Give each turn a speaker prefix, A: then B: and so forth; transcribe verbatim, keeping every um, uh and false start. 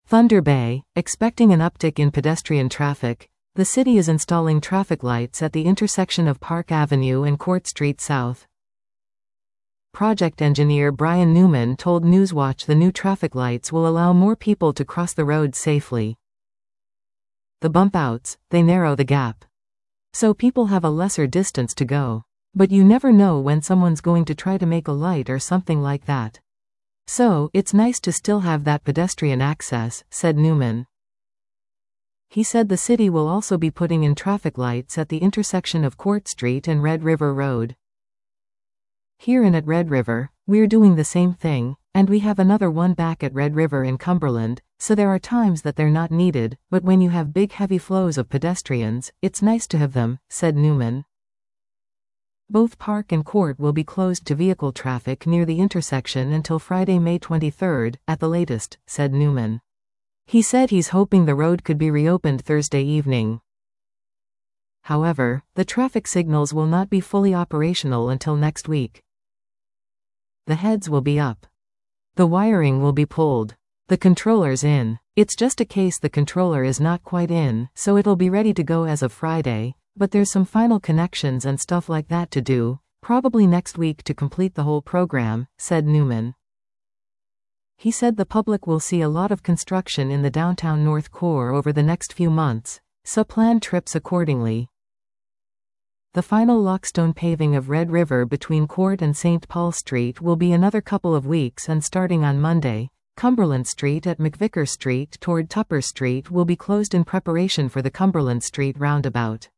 A: Thunder Bay, expecting an uptick in pedestrian traffic, the city is installing traffic lights at the intersection of Park Avenue and Court Street South. Project engineer Brian Newman told Newswatch the new traffic lights will allow more people to cross the road safely. The bump outs, they narrow the gap. So people have a lesser distance to go. But you never know when someone's going to try to make a light or something like that. So, it's nice to still have that pedestrian access, said Newman. He said the city will also be putting in traffic lights at the intersection of Court Street and Red River Road. Here in at Red River, we're doing the same thing, and we have another one back at Red River in Cumberland, so there are times that they're not needed, but when you have big heavy flows of pedestrians, it's nice to have them, said Newman. Both Park and Court will be closed to vehicle traffic near the intersection until Friday, May twenty-third, at the latest, said Newman. He said he's hoping the road could be reopened Thursday evening. However, the traffic signals will not be fully operational until next week. The heads will be up. The wiring will be pulled. The controller's in. It's just a case the controller is not quite in, so it'll be ready to go as of Friday. But there's some final connections and stuff like that to do, probably next week to complete the whole program, said Newman. He said the public will see a lot of construction in the downtown North Core over the next few months, so plan trips accordingly. The final lockstone paving of Red River between Court and Saint Paul Street will be another couple of weeks, and starting on Monday, Cumberland Street at McVicker Street toward Tupper Street will be closed in preparation for the Cumberland Street roundabout.